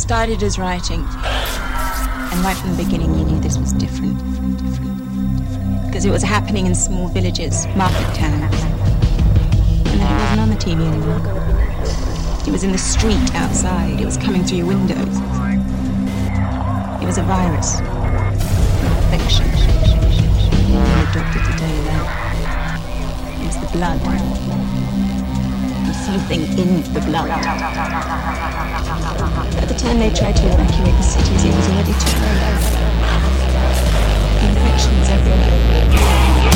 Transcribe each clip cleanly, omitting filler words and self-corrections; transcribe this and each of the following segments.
started as writing. And right from the beginning you knew this was different. Because it was happening in small villages, market towns. And then it wasn't on the TV anymore. It was in the street outside. It was coming through your windows. It was a virus. Infection. The doctor to tell you that. It was the blood. There was something in the blood. At the time they tried to evacuate the cities, it was already too late. Infections everywhere.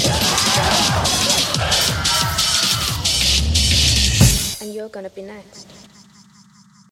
You're gonna be next.